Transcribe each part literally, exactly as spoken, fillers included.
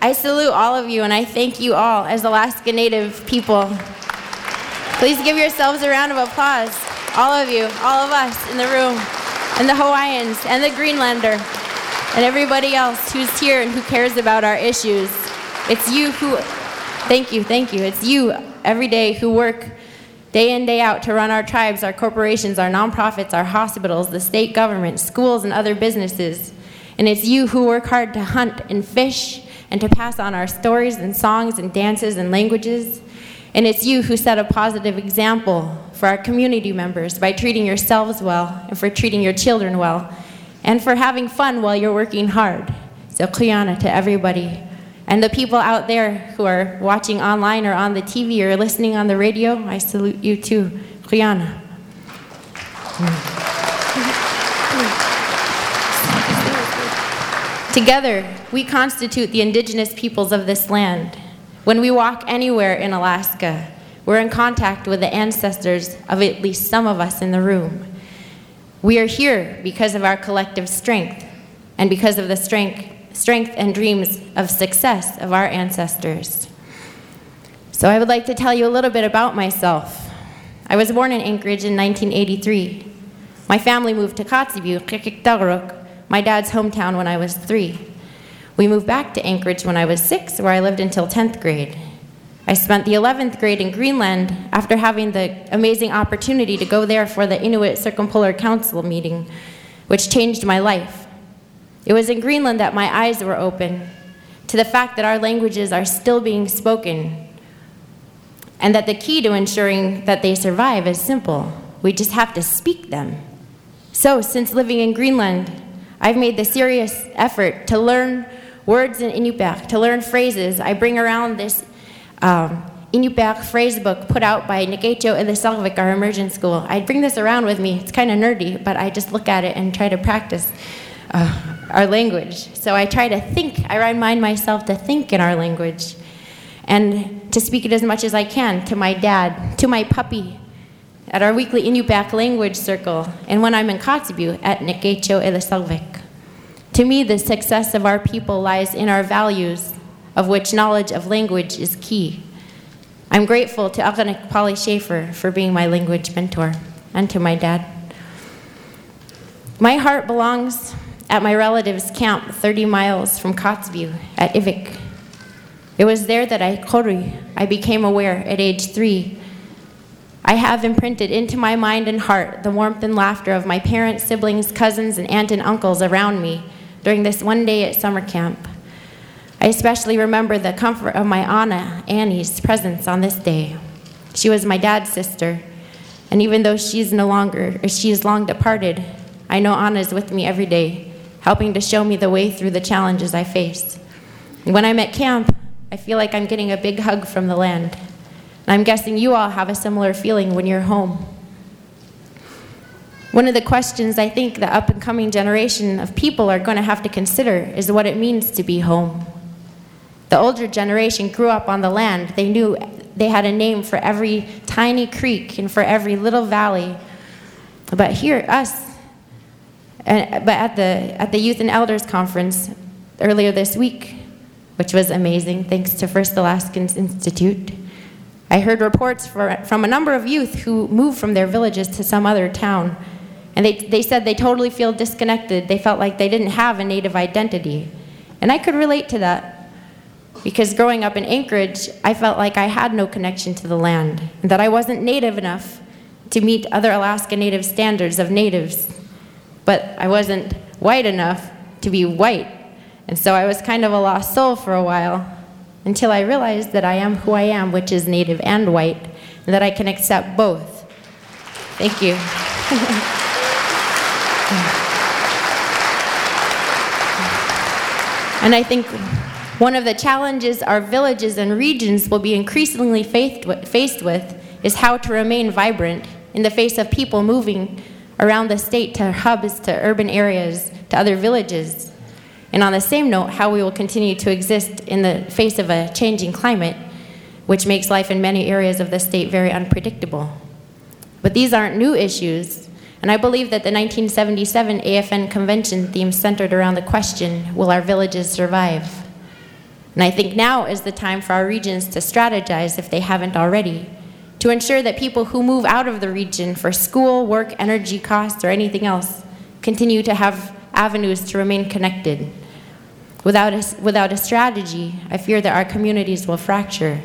I salute all of you, and I thank you all as Alaska Native people. Please give yourselves a round of applause. All of you, all of us in the room, and the Hawaiians, and the Greenlander, and everybody else who's here and who cares about our issues. It's you who, thank you, thank you. It's you every day who work day in, day out to run our tribes, our corporations, our nonprofits, our hospitals, the state government, schools, and other businesses. And it's you who work hard to hunt and fish and to pass on our stories and songs and dances and languages. And it's you who set a positive example for our community members by treating yourselves well and for treating your children well and for having fun while you're working hard. So Kuyana to everybody. And the people out there who are watching online or on the T V or listening on the radio, I salute you too. Kuyana. Together, we constitute the indigenous peoples of this land. When we walk anywhere in Alaska, we're in contact with the ancestors of at least some of us in the room. We are here because of our collective strength and because of the strength, strength and dreams of success of our ancestors. So I would like to tell you a little bit about myself. I was born in Anchorage in nineteen eighty-three. My family moved to Kotzebue, Qikiqtaruk, my dad's hometown, when I was three. We moved back to Anchorage when I was six, where I lived until tenth grade. I spent the eleventh grade in Greenland after having the amazing opportunity to go there for the Inuit Circumpolar Council meeting, which changed my life. It was in Greenland that my eyes were open to the fact that our languages are still being spoken and that the key to ensuring that they survive is simple. We just have to speak them. So, since living in Greenland, I've made the serious effort to learn words in Inupiaq, to learn phrases. I bring around this um, Inupiaq phrase book put out by Nikecho Ilisagvik, our immersion school. I bring this around with me. It's kind of nerdy, but I just look at it and try to practice uh, our language. So I try to think, I remind myself to think in our language and to speak it as much as I can to my dad, to my puppy, at our weekly Inupiaq language circle, and when I'm in Kotzebue at Nikecho Ilisagvik. To me, the success of our people lies in our values, of which knowledge of language is key. I'm grateful to Akanik Polly Schaefer for being my language mentor, and to my dad. My heart belongs at my relative's camp thirty miles from Kotzebue at Ivik. It was there that I, Kori, I became aware at age three. I have imprinted into my mind and heart the warmth and laughter of my parents, siblings, cousins, and aunt and uncles around me during this one day at summer camp. I especially remember the comfort of my Anna, Annie's, presence on this day. She was my dad's sister, and even though she's no longer, or she is long departed, I know Anna is with me every day, helping to show me the way through the challenges I face. And when I'm at camp, I feel like I'm getting a big hug from the land. And I'm guessing you all have a similar feeling when you're home. One of the questions I think the up-and-coming generation of people are going to have to consider is what it means to be home. The older generation grew up on the land. They knew they had a name for every tiny creek and for every little valley. But here, us, but at the, at the Youth and Elders Conference earlier this week, which was amazing, thanks to First Alaskans Institute, I heard reports for, from a number of youth who moved from their villages to some other town, and they, they said they totally feel disconnected. They felt like they didn't have a Native identity. And I could relate to that, because growing up in Anchorage, I felt like I had no connection to the land, and that I wasn't Native enough to meet other Alaska Native standards of natives. But I wasn't white enough to be white, and so I was kind of a lost soul for a while, until I realized that I am who I am, which is Native and white, and that I can accept both. Thank you. And I think one of the challenges our villages and regions will be increasingly faced with is how to remain vibrant in the face of people moving around the state to hubs, to urban areas, to other villages. And on the same note, how we will continue to exist in the face of a changing climate, which makes life in many areas of the state very unpredictable. But these aren't new issues, and I believe that the nineteen seventy-seven A F N convention theme centered around the question, will our villages survive? And I think now is the time for our regions to strategize, if they haven't already, to ensure that people who move out of the region for school, work, energy costs, or anything else continue to have avenues to remain connected. Without a, without a strategy, I fear that our communities will fracture.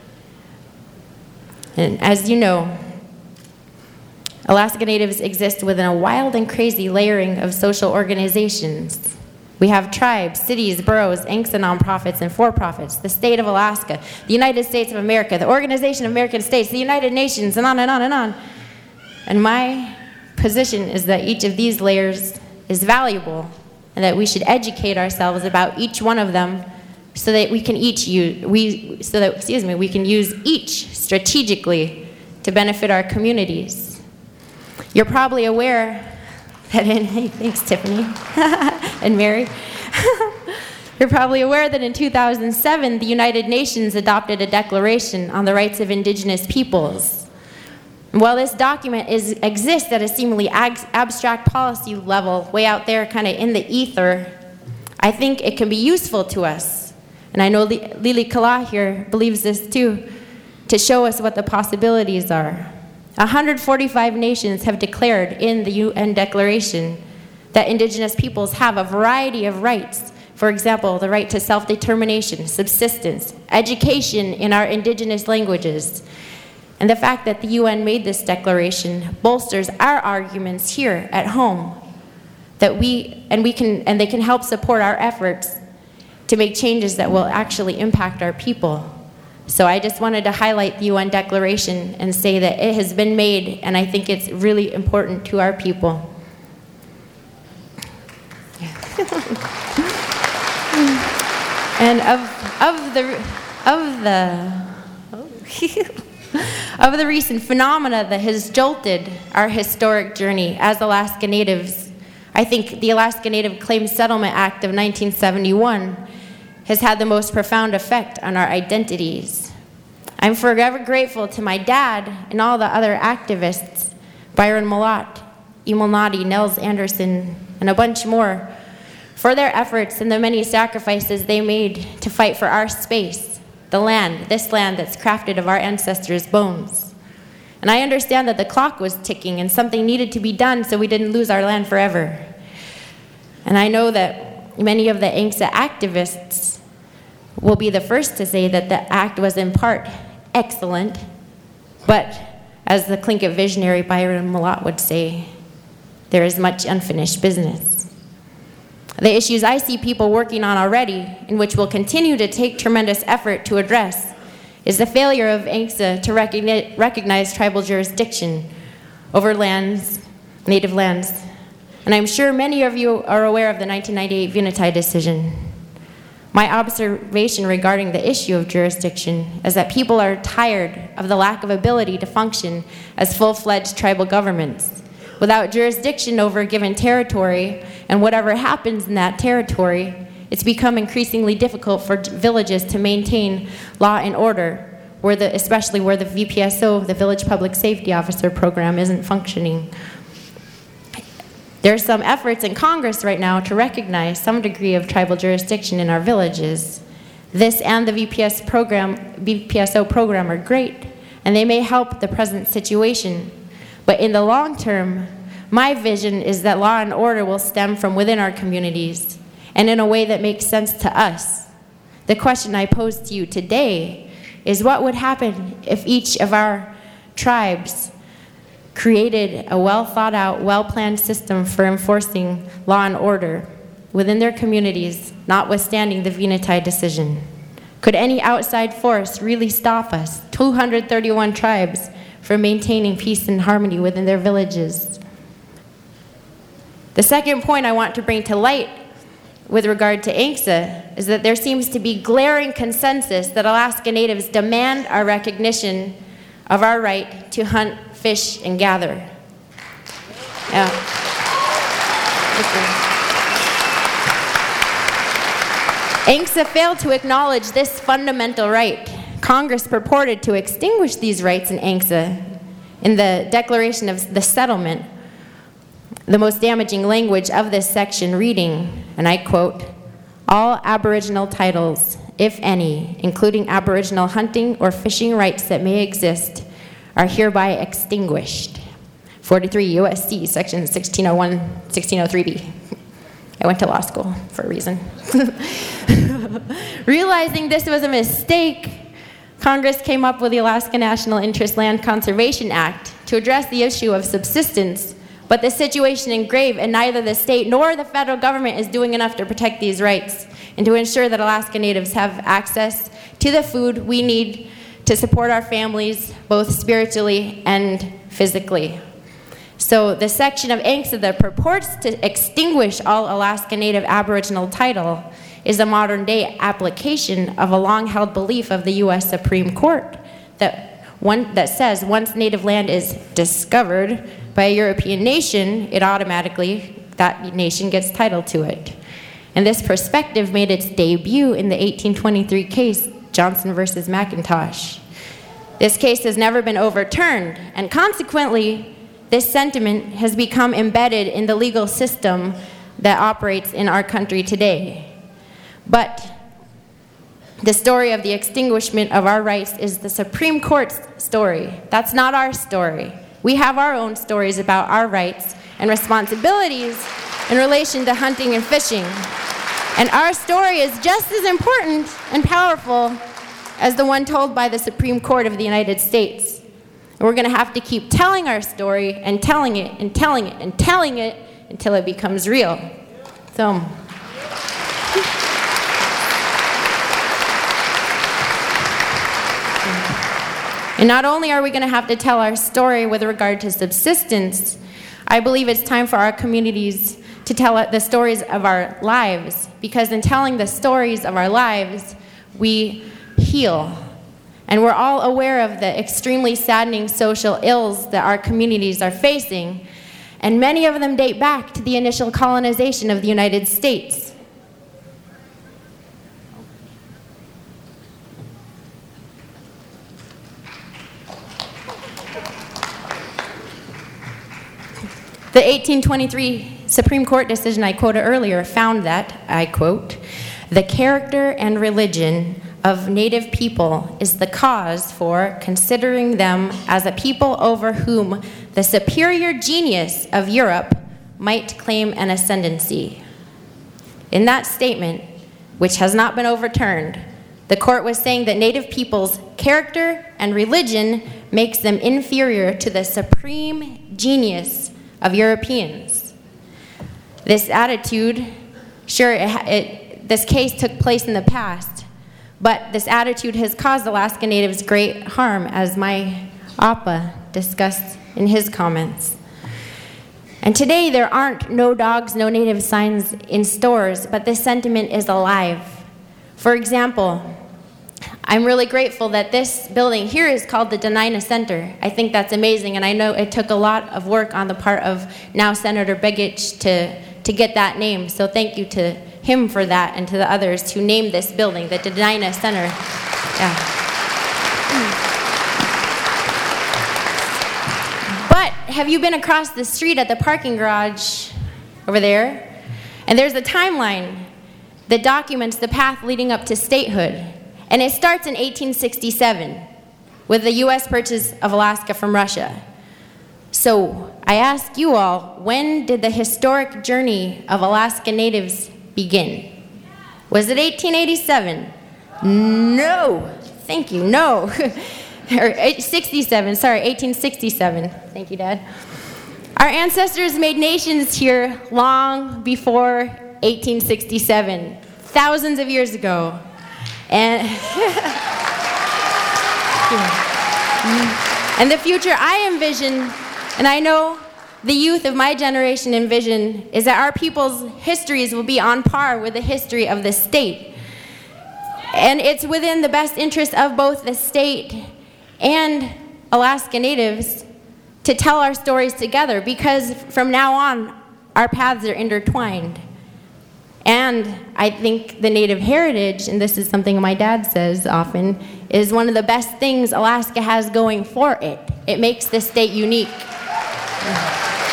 And as you know, Alaska Natives exist within a wild and crazy layering of social organizations. We have tribes, cities, boroughs, I N C S A nonprofits, and for-profits, the state of Alaska, the United States of America, the Organization of American States, the United Nations, and on and on and on. And my position is that each of these layers is valuable, and that we should educate ourselves about each one of them so that we can each use, we, so that, excuse me, we can use each strategically to benefit our communities. You're probably aware that in, hey, thanks, Tiffany and Mary. You're probably aware that in two thousand seven, the United Nations adopted a declaration on the rights of indigenous peoples. While this document is, exists at a seemingly ab- abstract policy level, way out there kind of in the ether, I think it can be useful to us. And I know Lili Kala here believes this too, to show us what the possibilities are. one hundred forty-five nations have declared in the U N Declaration that indigenous peoples have a variety of rights. For example, the right to self-determination, subsistence, education in our indigenous languages. And the fact that the U N made this declaration bolsters our arguments here at home that we and we can and they can help support our efforts to make changes that will actually impact our people. So I just wanted to highlight the U N Declaration and say that it has been made, and I think it's really important to our people. And of of the of the of the recent phenomena that has jolted our historic journey as Alaska Natives, I think the Alaska Native Claims Settlement Act of nineteen seventy-one has had the most profound effect on our identities. I'm forever grateful to my dad and all the other activists, Byron Malott, Emil Nadi, Nels Anderson, and a bunch more, for their efforts and the many sacrifices they made to fight for our space, the land, this land that's crafted of our ancestors' bones. And I understand that the clock was ticking and something needed to be done so we didn't lose our land forever. And I know that many of the I N C S A activists will be the first to say that the act was in part excellent, but as the Tlingit visionary Byron Malott would say, there is much unfinished business. The issues I see people working on already, and which will continue to take tremendous effort to address, is the failure of I N C S A to recognize, recognize tribal jurisdiction over lands, native lands. And I'm sure many of you are aware of the nineteen ninety-eight Venati decision. My observation regarding the issue of jurisdiction is that people are tired of the lack of ability to function as full-fledged tribal governments. Without jurisdiction over a given territory, and whatever happens in that territory, it's become increasingly difficult for villages to maintain law and order, where the, especially where the V P S O, the Village Public Safety Officer program, isn't functioning. There are some efforts in Congress right now to recognize some degree of tribal jurisdiction in our villages. This and the V P S program, V P S O program are great, and they may help the present situation. But in the long term, my vision is that law and order will stem from within our communities, and in a way that makes sense to us. The question I pose to you today is, what would happen if each of our tribes created a well-thought-out, well-planned system for enforcing law and order within their communities, notwithstanding the Venati decision? Could any outside force really stop us, two hundred thirty-one tribes, from maintaining peace and harmony within their villages? The second point I want to bring to light with regard to I N C S A is that there seems to be glaring consensus that Alaska Natives demand our recognition of our right to hunt, fish, and gather. Yeah. I N C S A failed to acknowledge this fundamental right. Congress purported to extinguish these rights in I N C S A. In the Declaration of the Settlement, the most damaging language of this section reading, and I quote, "All Aboriginal titles if any, including Aboriginal hunting or fishing rights that may exist, are hereby extinguished. forty-three U S C, section sixteen oh one, sixteen oh three B. I went to law school for a reason. Realizing this was a mistake, Congress came up with the Alaska National Interest Land Conservation Act to address the issue of subsistence, but the situation is grave, and neither the state nor the federal government is doing enough to protect these rights and to ensure that Alaska Natives have access to the food we need to support our families, both spiritually and physically. So the section of A N C S A that purports to extinguish all Alaska Native Aboriginal title is a modern-day application of a long-held belief of the U S Supreme Court that, one, that says once native land is discovered by a European nation, it automatically, that nation gets title to it. And this perspective made its debut in the eighteen twenty-three case, Johnson versus McIntosh. This case has never been overturned, and consequently, this sentiment has become embedded in the legal system that operates in our country today. But the story of the extinguishment of our rights is the Supreme Court's story. That's not our story. We have our own stories about our rights and responsibilities in relation to hunting and fishing. And our story is just as important and powerful as the one told by the Supreme Court of the United States. And we're going to have to keep telling our story and telling it and telling it and telling it until it becomes real. So, and not only are we going to have to tell our story with regard to subsistence, I believe it's time for our communities to tell the stories of our lives, because in telling the stories of our lives, we heal. And we're all aware of the extremely saddening social ills that our communities are facing, and many of them date back to the initial colonization of the United States. The eighteen twenty-three Supreme Court decision I quoted earlier found that, I quote, "The character and religion of Native people is the cause for considering them as a people over whom the superior genius of Europe might claim an ascendancy." In that statement, which has not been overturned, the court was saying that Native people's character and religion makes them inferior to the supreme genius of Europeans. This attitude, sure, it, it, this case took place in the past, but this attitude has caused Alaska Natives great harm, as my Appa discussed in his comments. And today there aren't no dogs, no native signs in stores, but this sentiment is alive. For example, I'm really grateful that this building here is called the Dena'ina Center. I think that's amazing, and I know it took a lot of work on the part of now Senator Begich to, to get that name, so thank you to him for that and to the others who named this building, the Dena'ina Center. Yeah. But have you been across the street at the parking garage over there? And there's a timeline that documents the path leading up to statehood. And it starts in eighteen sixty-seven with the U S purchase of Alaska from Russia. So I ask you all, when did the historic journey of Alaska Natives begin? Was it eighteen eighty-seven? No. Thank you. No. Or sixty-seven. Sorry, eighteen sixty-seven. Thank you, Dad. Our ancestors made nations here long before eighteen sixty-seven, thousands of years ago. And, and the future I envision, and I know the youth of my generation envision, is that our people's histories will be on par with the history of the state. And it's within the best interest of both the state and Alaska Natives to tell our stories together, because from now on, our paths are intertwined. And I think the Native heritage, and this is something my dad says often, is one of the best things Alaska has going for it. It makes this state unique.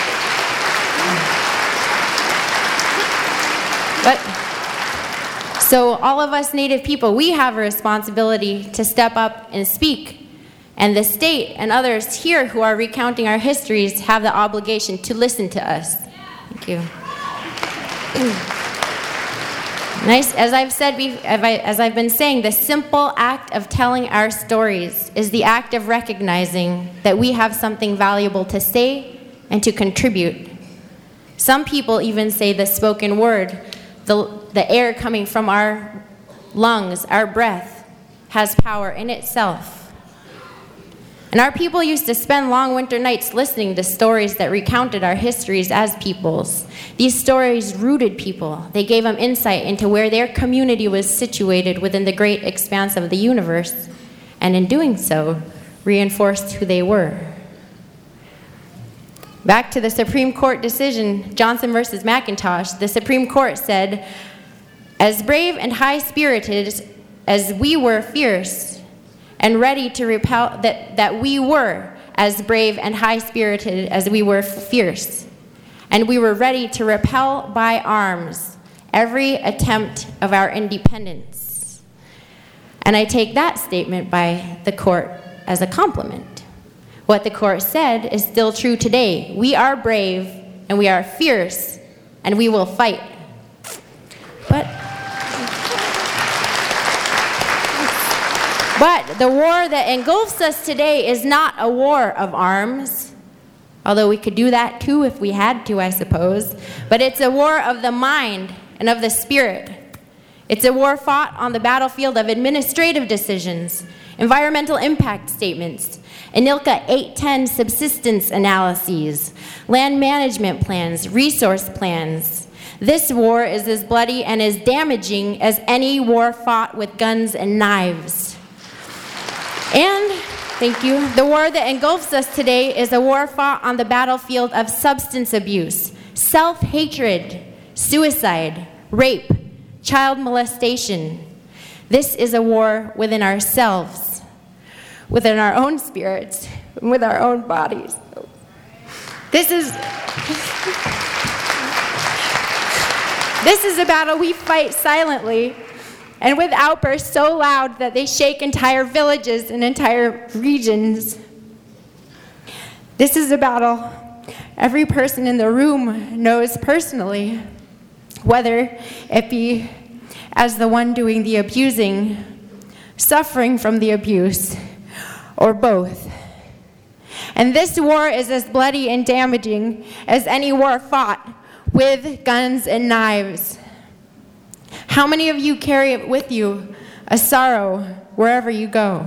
But So all of us Native people, we have a responsibility to step up and speak. And the state and others here who are recounting our histories have the obligation to listen to us. Thank you. Nice. As I've said, as I've been saying, the simple act of telling our stories is the act of recognizing that we have something valuable to say and to contribute. Some people even say the spoken word, the, the air coming from our lungs, our breath, has power in itself. And our people used to spend long winter nights listening to stories that recounted our histories as peoples. These stories rooted people. They gave them insight into where their community was situated within the great expanse of the universe, and in doing so, reinforced who they were. Back to the Supreme Court decision, Johnson versus McIntosh, the Supreme Court said, "As brave and high-spirited as we were fierce, and ready to repel, that, that we were as brave and high-spirited as we were fierce, and we were ready to repel by arms every attempt of our independence." And I take that statement by the court as a compliment. What the court said is still true today. We are brave, and we are fierce, and we will fight. But But the war that engulfs us today is not a war of arms, although we could do that too if we had to, I suppose. But it's a war of the mind and of the spirit. It's a war fought on the battlefield of administrative decisions, environmental impact statements, INILCA eight ten subsistence analyses, land management plans, resource plans. This war is as bloody and as damaging as any war fought with guns and knives. And, thank you, the war that engulfs us today is a war fought on the battlefield of substance abuse, self-hatred, suicide, rape, child molestation. This is a war within ourselves, within our own spirits, and with our own bodies. This is, this is a battle we fight silently, and with outbursts so loud that they shake entire villages and entire regions. This is a battle every person in the room knows personally, whether it be as the one doing the abusing, suffering from the abuse, or both. And this war is as bloody and damaging as any war fought with guns and knives. How many of you carry it with you, a sorrow, wherever you go?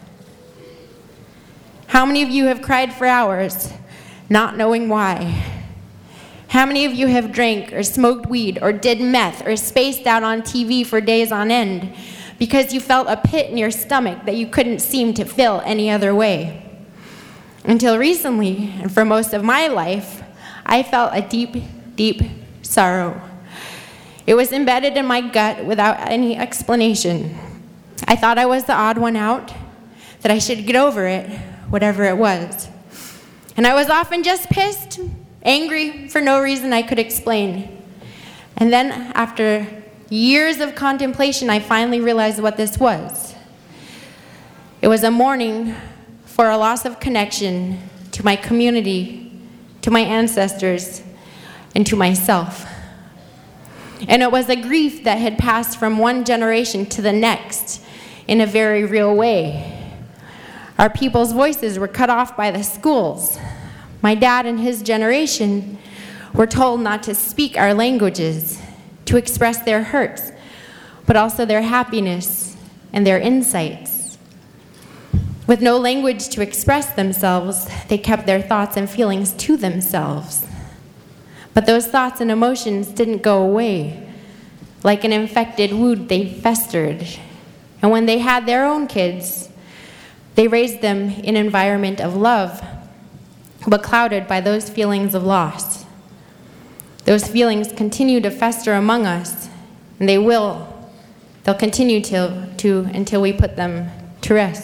How many of you have cried for hours, not knowing why? How many of you have drank or smoked weed or did meth or spaced out on T V for days on end because you felt a pit in your stomach that you couldn't seem to fill any other way? Until recently, and for most of my life, I felt a deep, deep sorrow. It was embedded in my gut without any explanation. I thought I was the odd one out, that I should get over it, whatever it was. And I was often just pissed, angry, for no reason I could explain. And then, after years of contemplation, I finally realized what this was. It was a mourning for a loss of connection to my community, to my ancestors, and to myself. And it was a grief that had passed from one generation to the next in a very real way. Our people's voices were cut off by the schools. My dad and his generation were told not to speak our languages, to express their hurts, but also their happiness and their insights. With no language to express themselves, they kept their thoughts and feelings to themselves. But those thoughts and emotions didn't go away. Like an infected wound, they festered. And when they had their own kids, they raised them in an environment of love, but clouded by those feelings of loss. Those feelings continue to fester among us, and they will. They'll continue to, to until we put them to rest.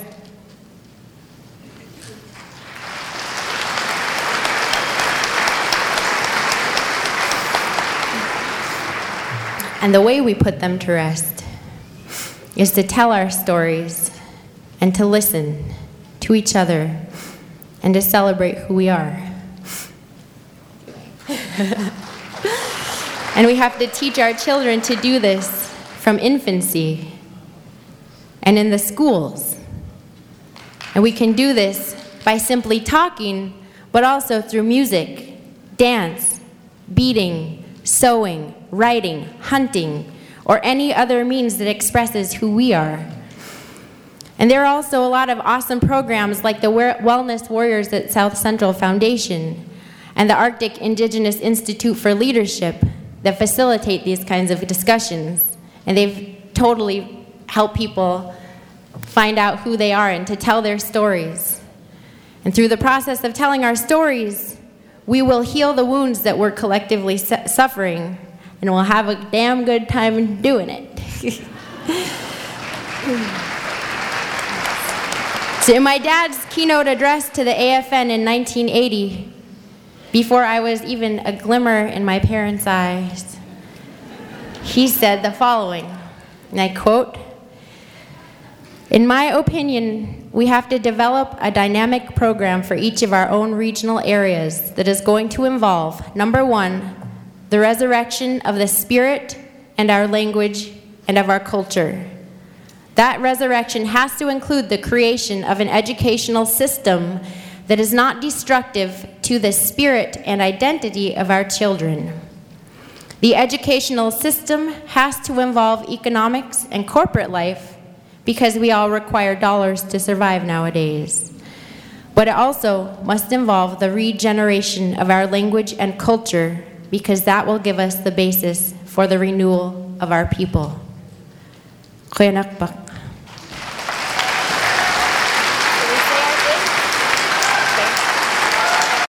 And the way we put them to rest is to tell our stories and to listen to each other and to celebrate who we are. And we have to teach our children to do this from infancy and in the schools. And we can do this by simply talking, but also through music, dance, beading, sewing, writing, hunting, or any other means that expresses who we are. And there are also a lot of awesome programs like the Wellness Warriors at South Central Foundation and the Arctic Indigenous Institute for Leadership that facilitate these kinds of discussions. And they've totally helped people find out who they are and to tell their stories. And through the process of telling our stories, we will heal the wounds that we're collectively su- suffering, and we'll have a damn good time doing it. So in my dad's keynote address to the A F N in nineteen eighty, before I was even a glimmer in my parents' eyes, he said the following, and I quote, "In my opinion, we have to develop a dynamic program for each of our own regional areas that is going to involve, number one, the resurrection of the spirit and our language and of our culture. That resurrection has to include the creation of an educational system that is not destructive to the spirit and identity of our children. The educational system has to involve economics and corporate life because we all require dollars to survive nowadays. But it also must involve the regeneration of our language and culture because that will give us the basis for the renewal of our people." Qoyanakpak.